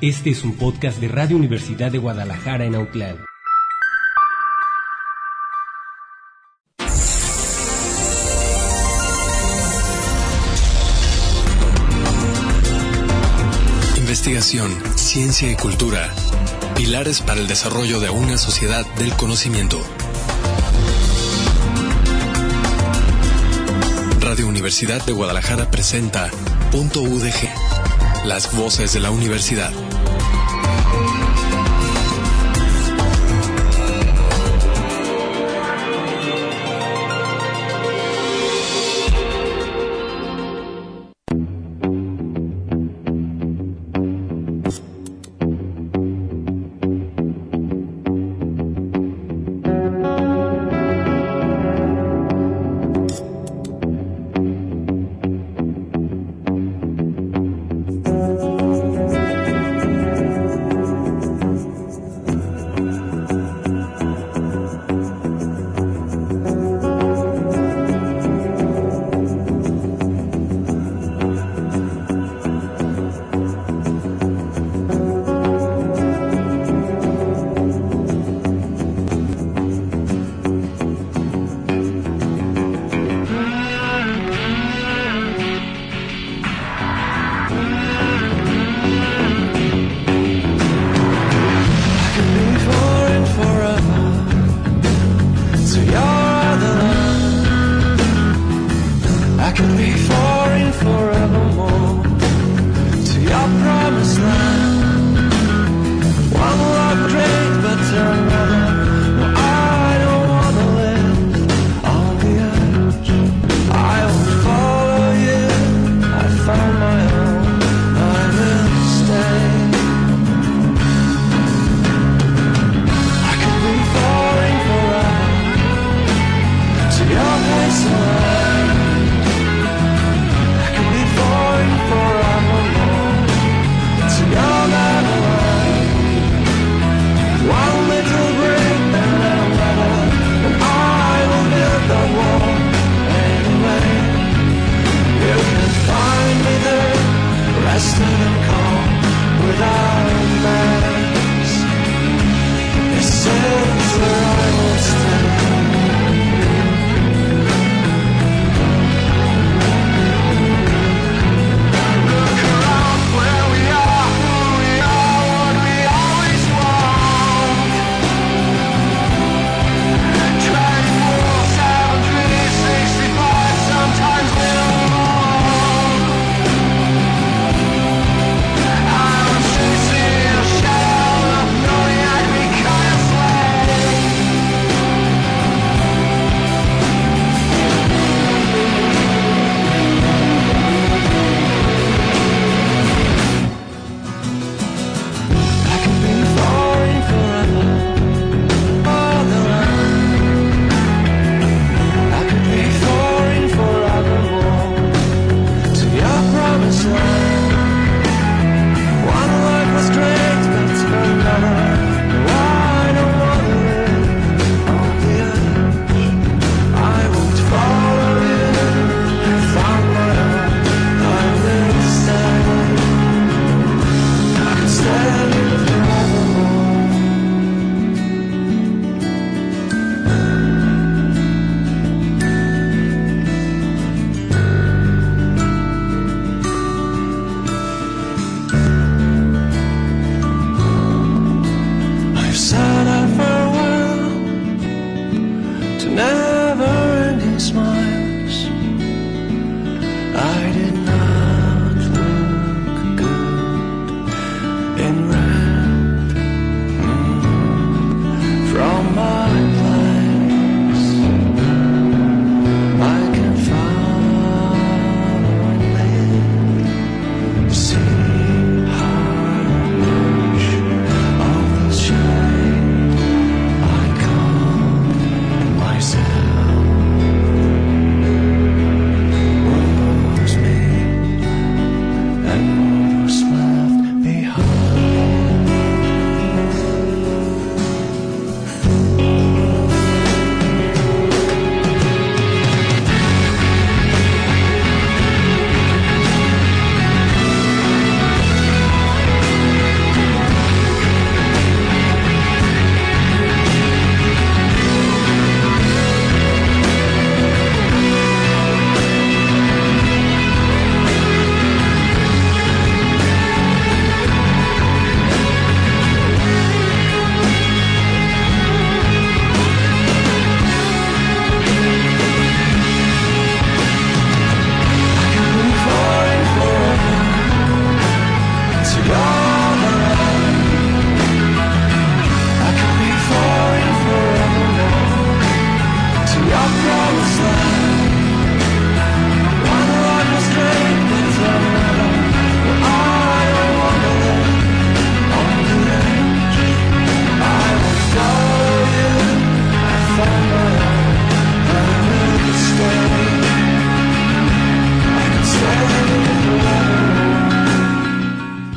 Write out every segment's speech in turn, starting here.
Este es un podcast de Radio Universidad de Guadalajara en Autlán. Investigación, ciencia y cultura. Pilares para el desarrollo de una sociedad del conocimiento. Radio Universidad de Guadalajara presenta .udg, las voces de la universidad.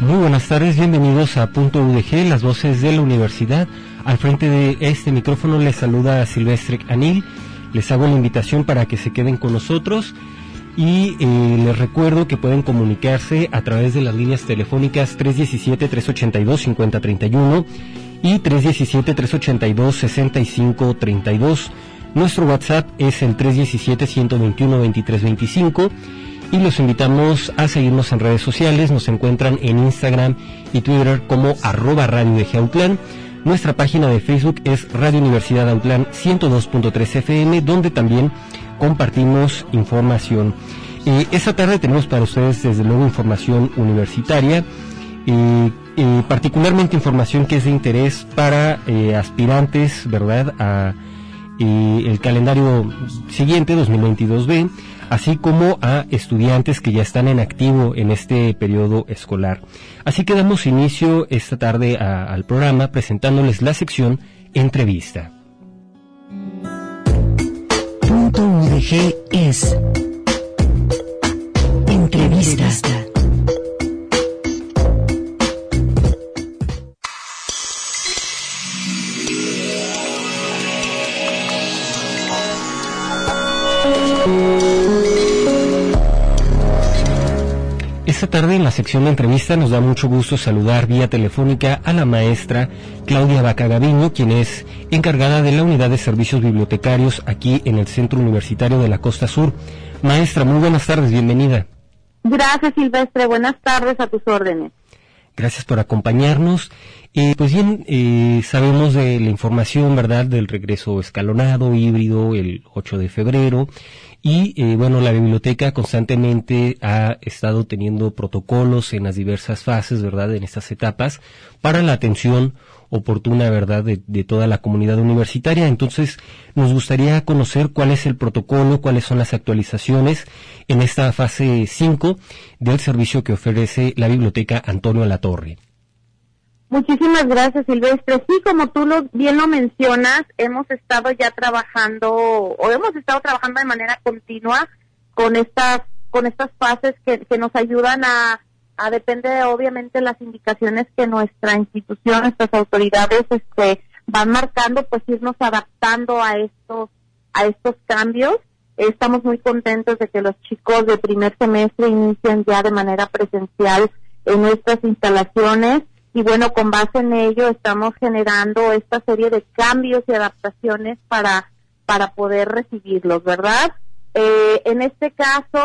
Muy buenas tardes, bienvenidos a Punto UDG, las voces de la universidad. Al frente de este micrófono les saluda Silvestre Anil. Les hago la invitación para que se queden con nosotros y les recuerdo que pueden comunicarse a través de las líneas telefónicas 317-382-5031 y 317-382-6532. Nuestro WhatsApp es el 317-121-2325 y los invitamos a seguirnos en redes sociales. Nos encuentran en Instagram y Twitter como @Radio UDG Autlán. Nuestra página de Facebook es Radio Universidad Autlán 102.3 FM, donde también compartimos información. Esta tarde tenemos para ustedes desde luego información universitaria, particularmente información que es de interés para aspirantes, ¿verdad?, a el calendario siguiente, 2022B, así como a estudiantes que ya están en activo en este periodo escolar. Así que damos inicio esta tarde al programa presentándoles la sección Entrevista. Punto UDG es Entrevista. Esta tarde en la sección de entrevista nos da mucho gusto saludar vía telefónica a la maestra Claudia Vaca Gaviño, quien es encargada de la unidad de servicios bibliotecarios aquí en el Centro Universitario de la Costa Sur. Maestra, muy buenas tardes, bienvenida. Gracias, Silvestre, buenas tardes, a tus órdenes. Gracias por acompañarnos. Pues bien, sabemos de la información, ¿verdad?, del regreso escalonado, híbrido, el 8 de febrero. Y, bueno, la biblioteca constantemente ha estado teniendo protocolos en las diversas fases, ¿verdad?, en estas etapas, para la atención oportuna, ¿verdad?, de toda la comunidad universitaria. Entonces, nos gustaría conocer cuál es el protocolo, cuáles son las actualizaciones en esta fase 5 del servicio que ofrece la Biblioteca Antonio Latorre. Muchísimas gracias, Silvestre. Sí, como tú bien lo mencionas, hemos estado trabajando de manera continua con estas fases que nos ayudan a depender, obviamente, las indicaciones que nuestra institución, nuestras autoridades van marcando, pues irnos adaptando a estos cambios. Estamos muy contentos de que los chicos de primer semestre inician ya de manera presencial en nuestras instalaciones. Y bueno, con base en ello estamos generando esta serie de cambios y adaptaciones para poder recibirlos, ¿verdad? En este caso,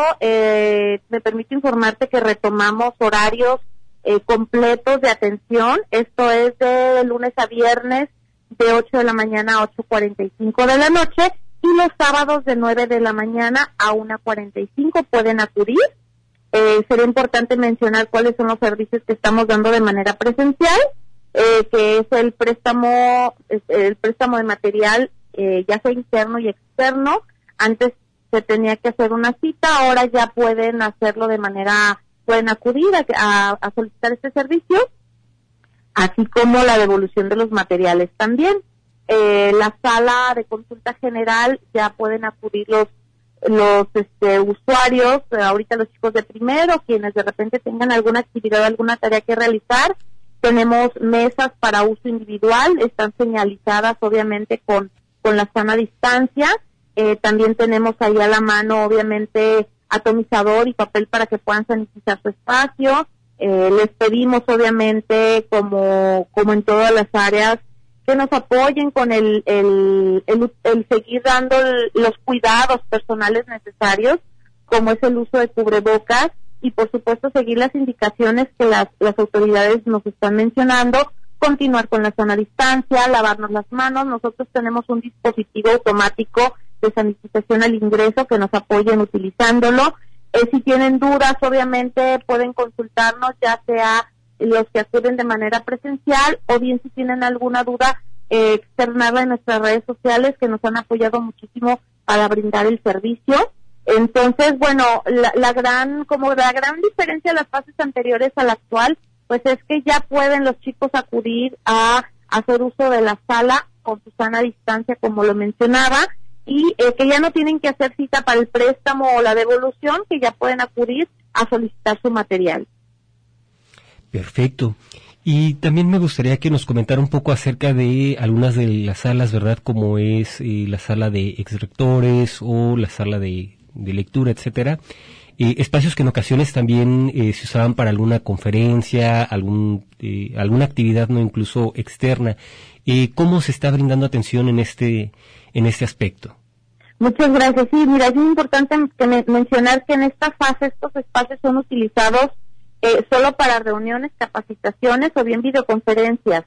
me permito informarte que retomamos horarios completos de atención. Esto es de lunes a viernes de 8 de la mañana a 8:45 de la noche y los sábados de 9 de la mañana a 1:45 pueden acudir. Sería importante mencionar cuáles son los servicios que estamos dando de manera presencial, que es el préstamo de material, ya sea interno y externo. Antes se tenía que hacer una cita, ahora ya pueden hacerlo pueden acudir a solicitar este servicio, así como la devolución de los materiales también. La sala de consulta general ya pueden acudir los usuarios, ahorita los chicos de primero, quienes de repente tengan alguna actividad, alguna tarea que realizar. Tenemos mesas para uso individual, están señalizadas obviamente con la sana distancia. También tenemos ahí a la mano obviamente atomizador y papel para que puedan sanitizar su espacio. Les pedimos obviamente, como en todas las áreas, que nos apoyen con el seguir dando los cuidados personales necesarios, como es el uso de cubrebocas, y por supuesto seguir las indicaciones que las autoridades nos están mencionando, continuar con la sana distancia, lavarnos las manos. Nosotros tenemos un dispositivo automático de sanitización al ingreso que nos apoyen utilizándolo. Si tienen dudas, obviamente pueden consultarnos, ya sea los que acuden de manera presencial, o bien si tienen alguna duda, externarla en nuestras redes sociales, que nos han apoyado muchísimo para brindar el servicio. Entonces, bueno, la gran diferencia de las fases anteriores a la actual, pues es que ya pueden los chicos acudir a hacer uso de la sala con su sana distancia, como lo mencionaba, y que ya no tienen que hacer cita para el préstamo o la devolución, que ya pueden acudir a solicitar su material. Perfecto. Y también me gustaría que nos comentara un poco acerca de algunas de las salas, ¿verdad? Como es la sala de exrectores o la sala de lectura, etcétera. Espacios que en ocasiones también se usaban para alguna conferencia, alguna actividad, no incluso externa. ¿Cómo se está brindando atención en este aspecto? Muchas gracias. Sí, mira, es muy importante mencionar que en esta fase estos espacios son utilizados solo para reuniones, capacitaciones o bien videoconferencias.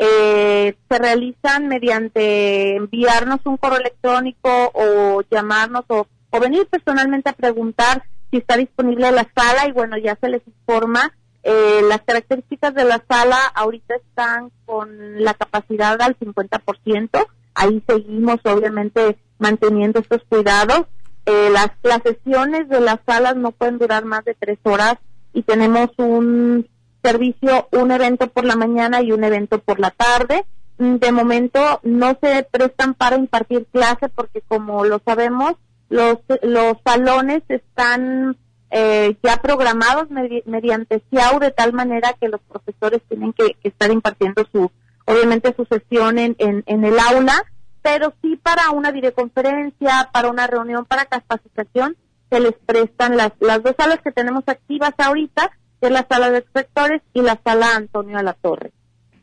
Se realizan mediante enviarnos un correo electrónico o llamarnos o venir personalmente a preguntar si está disponible la sala y bueno, ya se les informa. Las características de la sala ahorita están con la capacidad al 50%. Ahí seguimos obviamente manteniendo estos cuidados. Las sesiones de las salas no pueden durar más de 3 horas y tenemos un servicio, un evento por la mañana y un evento por la tarde. De momento no se prestan para impartir clase porque como lo sabemos, los salones están ya programados mediante CIAU de tal manera que los profesores tienen que estar impartiendo obviamente su sesión en el aula, pero sí para una videoconferencia, para una reunión, para capacitación, se les prestan las 2 salas que tenemos activas ahorita, que es la sala de exrectores y la sala Antonio Alatorre.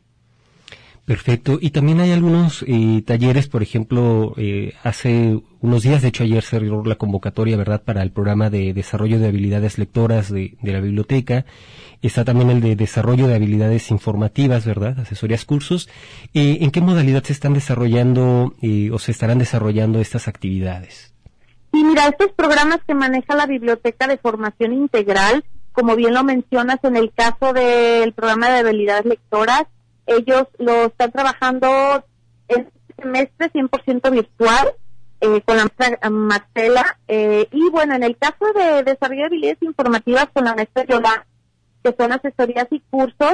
Perfecto. Y también hay algunos talleres, por ejemplo, hace unos días, de hecho ayer se abrió la convocatoria, ¿verdad?, para el programa de desarrollo de habilidades lectoras de la biblioteca. Está también el de desarrollo de habilidades informativas, ¿verdad?, asesorías, cursos. ¿En qué modalidad se están desarrollando o se estarán desarrollando estas actividades? Sí, mira, estos programas que maneja la Biblioteca de Formación Integral, como bien lo mencionas, en el caso del programa de habilidades lectoras, ellos lo están trabajando en este semestre 100% virtual con la maestra Marcela. Y bueno, en el caso de desarrollo de habilidades informativas con la maestra Yolanda, que son asesorías y cursos,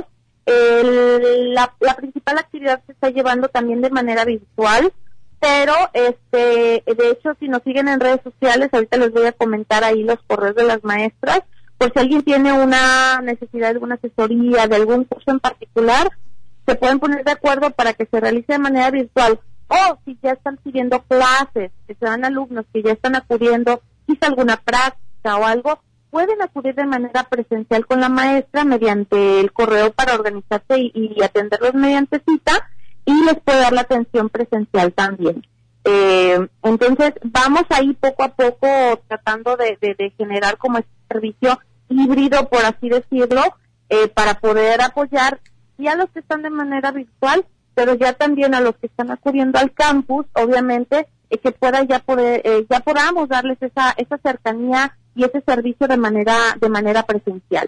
la principal actividad se está llevando también de manera virtual, pero de hecho si nos siguen en redes sociales, ahorita les voy a comentar ahí los correos de las maestras, por si alguien tiene una necesidad de alguna asesoría, de algún curso en particular, se pueden poner de acuerdo para que se realice de manera virtual, o si ya están siguiendo clases, que sean alumnos que ya están acudiendo, quizá alguna práctica o algo, pueden acudir de manera presencial con la maestra mediante el correo para organizarse y atenderlos mediante cita, y les puede dar la atención presencial también. Entonces, vamos ahí poco a poco tratando de generar como este servicio híbrido, por así decirlo, para poder apoyar y a los que están de manera virtual, pero ya también a los que están acudiendo al campus, obviamente, que ya podamos darles esa cercanía y ese servicio de manera presencial.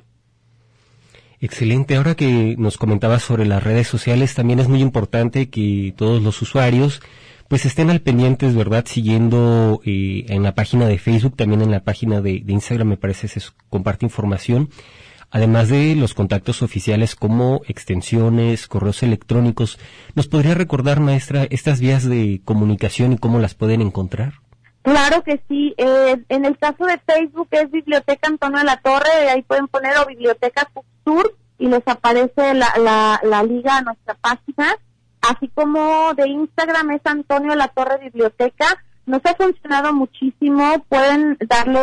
Excelente. Ahora que nos comentabas sobre las redes sociales, también es muy importante que todos los usuarios pues estén al pendientes, ¿verdad?, siguiendo en la página de Facebook, también en la página de Instagram, me parece, se comparte información. Además de los contactos oficiales como extensiones, correos electrónicos, ¿nos podría recordar, maestra, estas vías de comunicación y cómo las pueden encontrar? Claro que sí. En el caso de Facebook es Biblioteca Antonio Alatorre, ahí pueden poner o Biblioteca Sur y les aparece la liga a nuestra página. Así como de Instagram es Antonio Alatorre Biblioteca. Nos ha funcionado muchísimo, pueden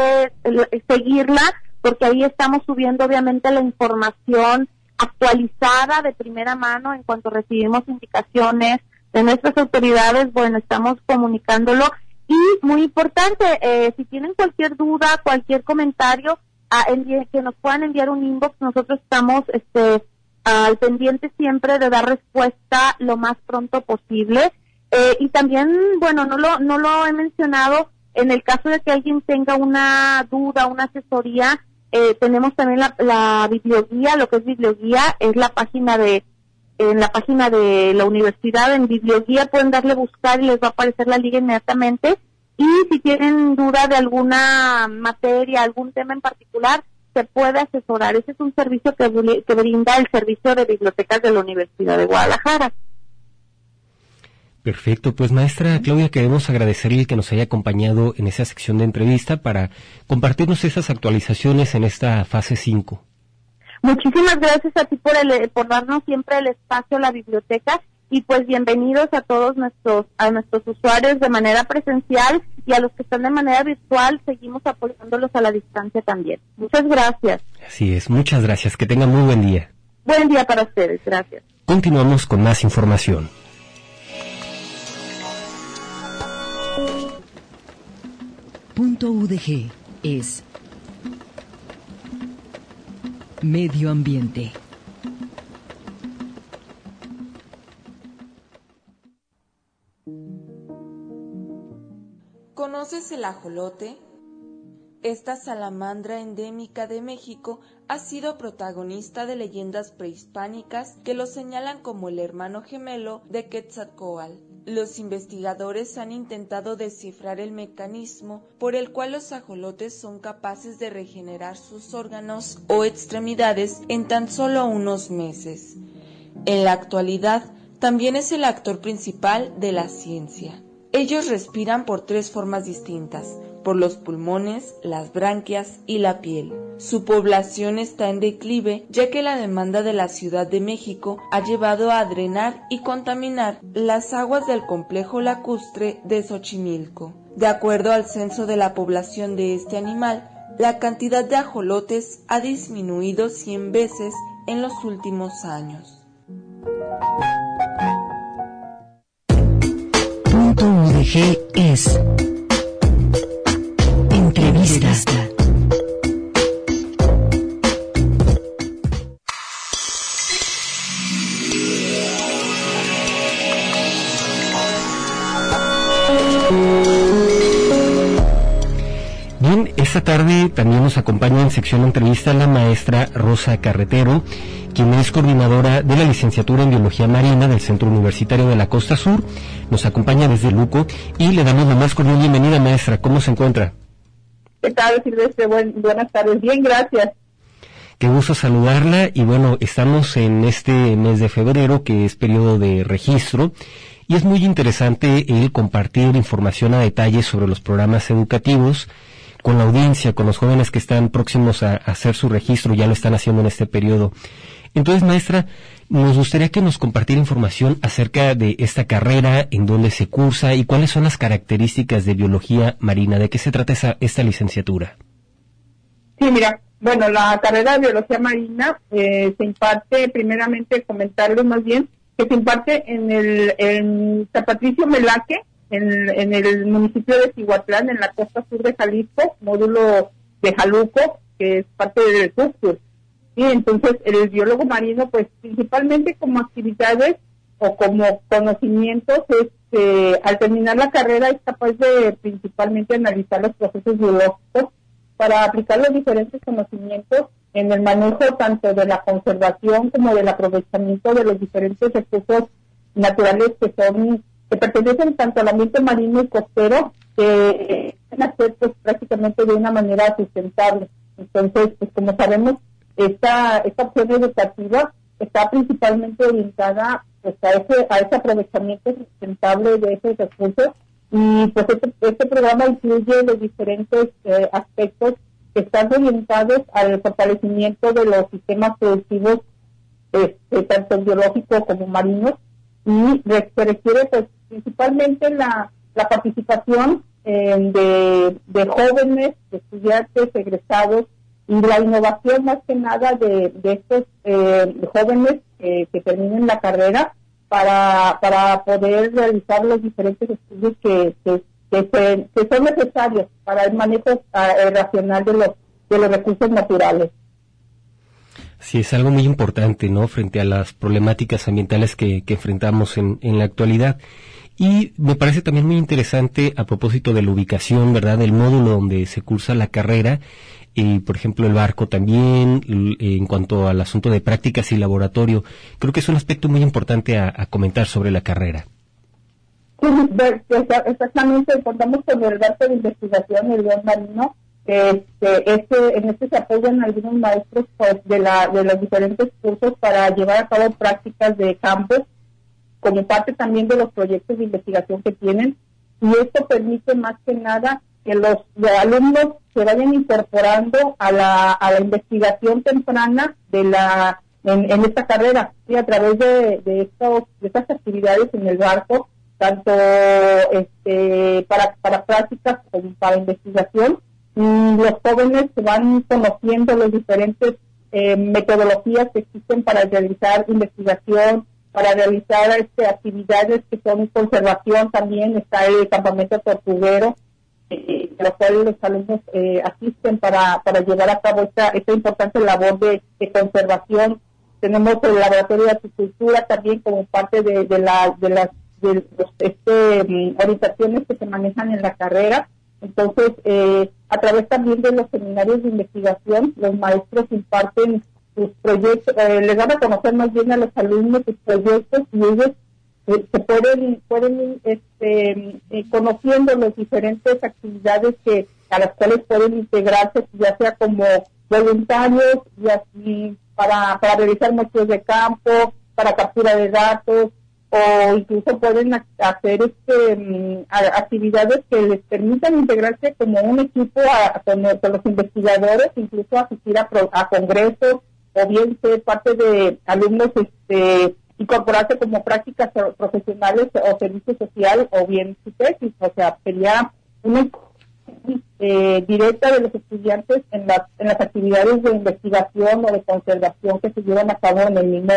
seguirla, porque ahí estamos subiendo obviamente la información actualizada de primera mano en cuanto recibimos indicaciones de nuestras autoridades. Bueno, estamos comunicándolo y muy importante, si tienen cualquier duda, cualquier comentario, que nos puedan enviar un inbox. Nosotros estamos al pendiente siempre de dar respuesta lo más pronto posible. Y también, bueno, no lo he mencionado, en el caso de que alguien tenga una duda, una asesoría, tenemos también la biblioguía. Lo que es biblioguía es en la página de la universidad, en biblioguía pueden darle buscar y les va a aparecer la liga inmediatamente. Y si tienen duda de alguna materia, algún tema en particular, se puede asesorar. Ese es un servicio que brinda el Servicio de Bibliotecas de la Universidad de Guadalajara. Perfecto, pues maestra Claudia, queremos agradecerle que nos haya acompañado en esa sección de entrevista para compartirnos esas actualizaciones en esta fase 5. Muchísimas gracias a ti por darnos siempre el espacio a la biblioteca, y pues bienvenidos a todos nuestros usuarios de manera presencial, y a los que están de manera virtual seguimos apoyándolos a la distancia también. Muchas gracias. Así es, muchas gracias, que tengan muy buen día. Buen día para ustedes, gracias. Continuamos con más información. Punto UDG es Medio Ambiente. ¿Conoces el ajolote? Esta salamandra endémica de México ha sido protagonista de leyendas prehispánicas que lo señalan como el hermano gemelo de Quetzalcóatl. Los investigadores han intentado descifrar el mecanismo por el cual los ajolotes son capaces de regenerar sus órganos o extremidades en tan solo unos meses. En la actualidad, también es el actor principal de la ciencia. Ellos respiran por 3 formas distintas, por los pulmones, las branquias y la piel. Su población está en declive, ya que la demanda de la Ciudad de México ha llevado a drenar y contaminar las aguas del complejo lacustre de Xochimilco. De acuerdo al censo de la población de este animal, la cantidad de ajolotes ha disminuido 100 veces en los últimos años. Punto UDG es Entrevista. Bien, esta tarde también nos acompaña en sección de entrevista la maestra Rosa Carretero, quien es coordinadora de la licenciatura en Biología Marina del Centro Universitario de la Costa Sur. Nos acompaña desde Luco y le damos la más cordial bienvenida, maestra. ¿Cómo se encuentra? ¿Qué tal, Silvestre? Buenas tardes. Bien, gracias. Qué gusto saludarla. Y bueno, estamos en este mes de febrero, que es periodo de registro, y es muy interesante el compartir información a detalle sobre los programas educativos con la audiencia, con los jóvenes que están próximos a hacer su registro, ya lo están haciendo en este periodo. Entonces, maestra, nos gustaría que nos compartiera información acerca de esta carrera, en dónde se cursa y cuáles son las características de biología marina. ¿De qué se trata esta licenciatura? Sí, mira, bueno, la carrera de biología marina se imparte, primeramente comentarles más bien, que se imparte en San Patricio Melaque, en el municipio de Cihuatlán, en la costa sur de Jalisco, módulo de Jaluco, que es parte del CUSCUR. Y entonces el biólogo marino, pues principalmente como actividades o como conocimientos, al terminar la carrera es capaz de principalmente analizar los procesos biológicos para aplicar los diferentes conocimientos en el manejo tanto de la conservación como del aprovechamiento de los diferentes recursos naturales que pertenecen tanto al ambiente marino y costero, que deben hacer pues prácticamente de una manera sustentable. Entonces, pues como sabemos, esta opción educativa está principalmente orientada pues, a ese aprovechamiento sustentable de esos recursos, y pues este programa incluye los diferentes aspectos que están orientados al fortalecimiento de los sistemas productivos, tanto biológicos como marinos, y se requiere pues principalmente la participación de jóvenes, de estudiantes, egresados, y la innovación más que nada de estos jóvenes que terminen la carrera para poder realizar los diferentes estudios que son necesarios para el manejo racional de los recursos naturales. Sí, es algo muy importante, ¿no?, frente a las problemáticas ambientales que enfrentamos en la actualidad. Y me parece también muy interesante a propósito de la ubicación, ¿verdad?, del módulo donde se cursa la carrera, por ejemplo, el barco también, en cuanto al asunto de prácticas y laboratorio. Creo que es un aspecto muy importante a comentar sobre la carrera. Sí, exactamente, contamos con el barco de investigación, el León Marino. En este se apoyan algunos maestros de los diferentes cursos para llevar a cabo prácticas de campo, como parte también de los proyectos de investigación que tienen, y esto permite más que nada que los alumnos se vayan incorporando a la investigación temprana en esta carrera, ¿sí? A través de estas actividades en el barco, tanto para prácticas como para investigación. Los jóvenes se van conociendo las diferentes metodologías que existen para realizar investigación, para realizar actividades que son conservación. También está el campamento tortuguero, a los cuales los alumnos asisten para llevar a cabo esta importante labor de conservación. Tenemos el laboratorio de apicultura también como parte de las orientaciones que se manejan en la carrera. Entonces, a través también de los seminarios de investigación, los maestros imparten sus proyectos, les dan a conocer más bien a los alumnos sus proyectos, y ellos se pueden ir conociendo las diferentes actividades a las cuales pueden integrarse, ya sea como voluntarios, y así para realizar muestras de campo, para captura de datos, o incluso pueden hacer actividades que les permitan integrarse como un equipo con los investigadores, incluso asistir a congresos, o bien ser parte de alumnos, incorporarse como prácticas profesionales o servicio social, o bien su tesis. O sea, sería una directa de los estudiantes en las actividades de investigación o de conservación que se llevan a cabo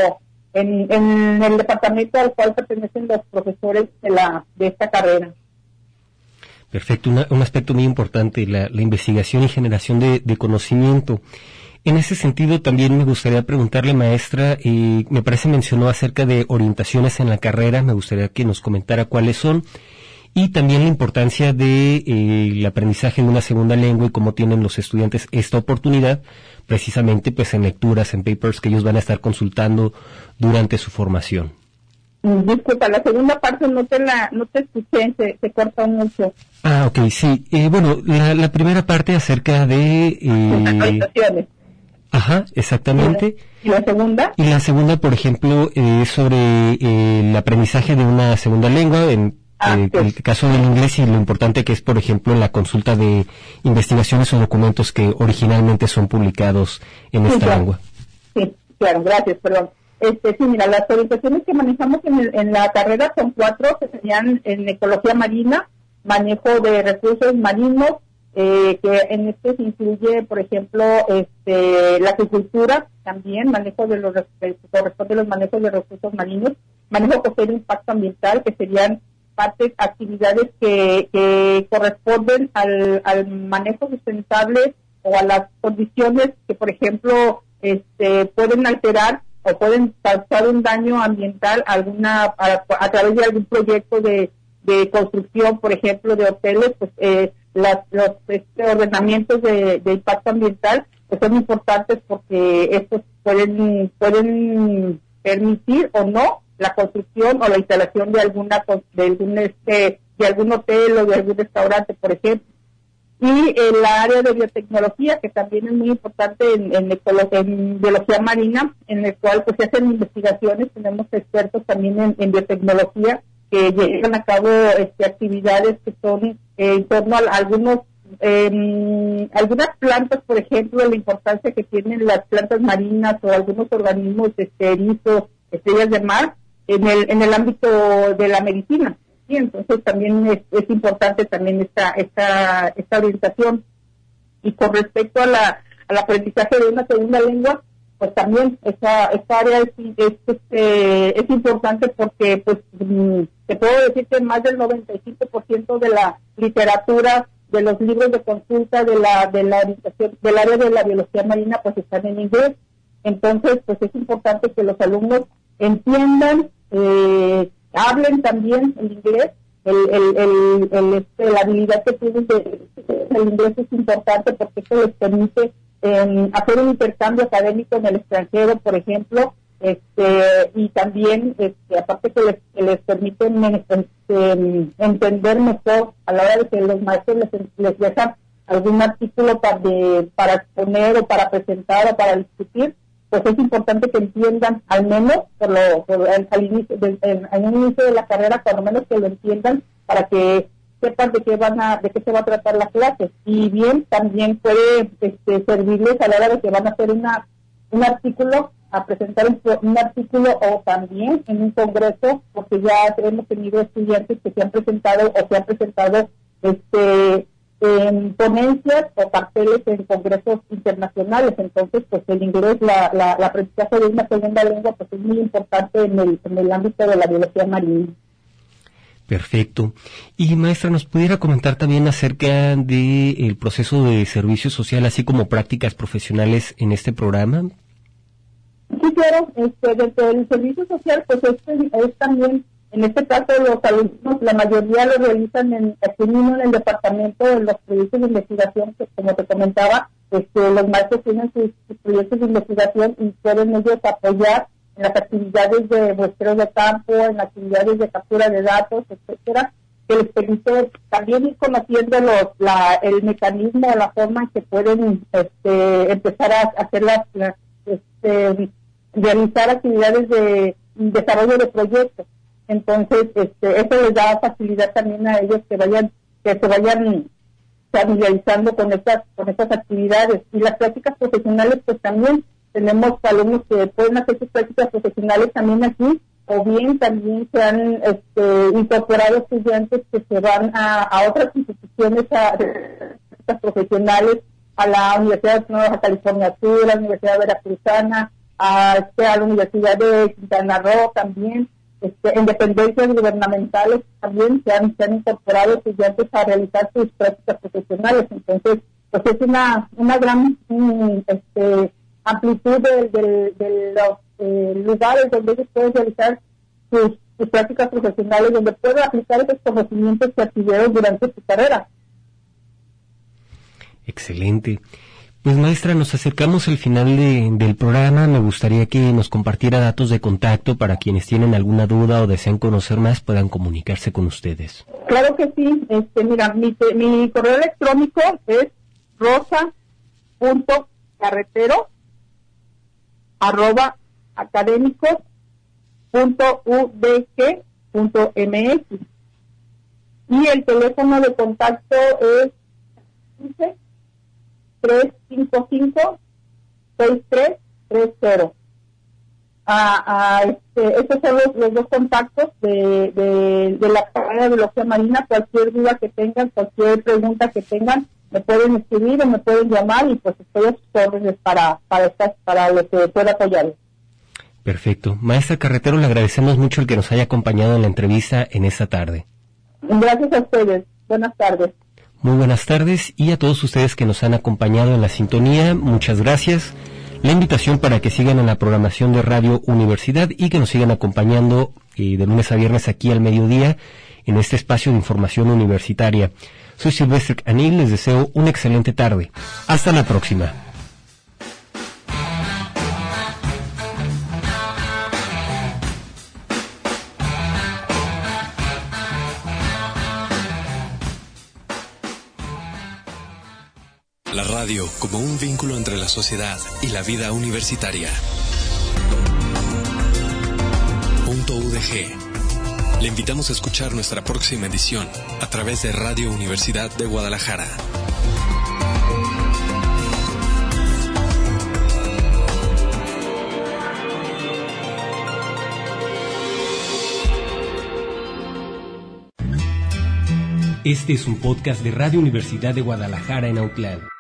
en el departamento al cual pertenecen los profesores de esta carrera. Perfecto, un aspecto muy importante, la investigación y generación de conocimiento. En ese sentido, también me gustaría preguntarle, maestra, me parece mencionó acerca de orientaciones en la carrera, me gustaría que nos comentara cuáles son, y también la importancia de el aprendizaje de una segunda lengua y cómo tienen los estudiantes esta oportunidad, precisamente pues en lecturas, en papers que ellos van a estar consultando durante su formación. Disculpa, la segunda parte no te escuché, se corta mucho. Ok, sí. Bueno, la primera parte acerca de... orientaciones. Ajá, exactamente. ¿Y la segunda? Y la segunda, por ejemplo, es sobre el aprendizaje de una segunda lengua, en el caso del inglés, y lo importante que es, por ejemplo, en la consulta de investigaciones o documentos que originalmente son publicados en esta lengua. Sí, claro, gracias, perdón. Sí, mira, las orientaciones que manejamos en la carrera son 4, que serían en ecología marina, manejo de recursos marinos, que en se incluye, por ejemplo, la acuicultura, también manejo de corresponde a los manejos de recursos marinos, manejo costero, impacto ambiental, que serían actividades que corresponden al manejo sustentable o a las condiciones que, por ejemplo, pueden alterar o pueden causar un daño ambiental a través de algún proyecto de construcción, por ejemplo, de hoteles. Pues los ordenamientos de impacto ambiental pues son importantes, porque estos pueden permitir o no la construcción o la instalación de algún hotel o de algún restaurante, por ejemplo. Y el área de biotecnología, que también es muy importante en biología marina, en el cual pues se hacen investigaciones. Tenemos expertos también en biotecnología que llevan a cabo actividades que son en torno a algunas plantas, por ejemplo, la importancia que tienen las plantas marinas o algunos organismos erizos, estrellas de mar, en el ámbito de la medicina. Sí, entonces también es importante también esta orientación. Y con respecto al aprendizaje de una segunda lengua, pues también esta área es importante, porque pues te puedo decir que más del 95% de la literatura, de los libros de consulta de la orientación del área de la biología marina, pues están en inglés. Entonces pues es importante que los alumnos entiendan, hablen también el inglés. La habilidad que tienen el inglés es importante, porque eso les permite hacer un intercambio académico en el extranjero, por ejemplo, y también aparte que les permite entender mejor a la hora de que los maestros les dejan algún artículo para exponer o para presentar o para discutir. Pues es importante que entiendan, al menos al inicio de la carrera, por lo menos que lo entiendan, para que sepan de qué se va a tratar la clase. Y bien, también puede servirles a la hora de que van a hacer un artículo, a presentar un artículo, o también en un congreso, porque ya hemos tenido estudiantes que se han presentado en ponencias o carteles en congresos internacionales. Entonces, pues el inglés, la aprendizaje de una segunda lengua, pues es muy importante en el ámbito de la biología marina. Perfecto. Y maestra, ¿nos pudiera comentar también acerca del proceso de servicio social, así como prácticas profesionales en este programa? Sí, claro. Desde el servicio social, pues es también, en este caso, los alumnos, la mayoría lo realizan aquí mismo en el departamento, en los proyectos de investigación, que como te comentaba, los maestros tienen sus proyectos de investigación y pueden ellos apoyar en las actividades de muestreo de campo, en las actividades de captura de datos, etcétera, que les permite también ir conociendo el mecanismo, la forma en que pueden empezar a hacer realizar actividades de desarrollo de proyectos. Entonces, eso les da facilidad también a ellos que se vayan familiarizando con estas actividades. Y las prácticas profesionales, pues también tenemos alumnos que pueden hacer sus prácticas profesionales también aquí, o bien también se han incorporado estudiantes que se van a otras instituciones profesionales, a la Universidad de Nueva California Sur, a la Universidad Veracruzana, a la Universidad de Quintana Roo también, en dependencias gubernamentales también se han incorporado estudiantes a realizar sus prácticas profesionales. Entonces, pues es una gran amplitud de los lugares donde ellos pueden realizar sus prácticas profesionales, donde pueden aplicar esos conocimientos que adquirieron durante su carrera. Excelente. Pues maestra, nos acercamos al final del programa. Me gustaría que nos compartiera datos de contacto para quienes tienen alguna duda o desean conocer más, puedan comunicarse con ustedes. Claro que sí. Mira, mi correo electrónico es rosa.carretero@academicos.udg.mx y el teléfono de contacto es 355-6330. Estos son los dos contactos de la carrera de biología marina. Cualquier duda que tengan, cualquier pregunta que tengan, me pueden escribir o me pueden llamar y pues estoy a sus órdenes para lo que pueda apoyar. Perfecto. Maestra Carretero, le agradecemos mucho el que nos haya acompañado en la entrevista en esta tarde. Gracias a ustedes. Buenas tardes. Muy buenas tardes, y a todos ustedes que nos han acompañado en la sintonía, muchas gracias. La invitación para que sigan en la programación de Radio Universidad y que nos sigan acompañando de lunes a viernes aquí al mediodía en este espacio de información universitaria. Soy Silvestre Anil, les deseo una excelente tarde. Hasta la próxima. La radio como un vínculo entre la sociedad y la vida universitaria. .udg. Le invitamos a escuchar nuestra próxima edición a través de Radio Universidad de Guadalajara. Este es un podcast de Radio Universidad de Guadalajara en Autlán.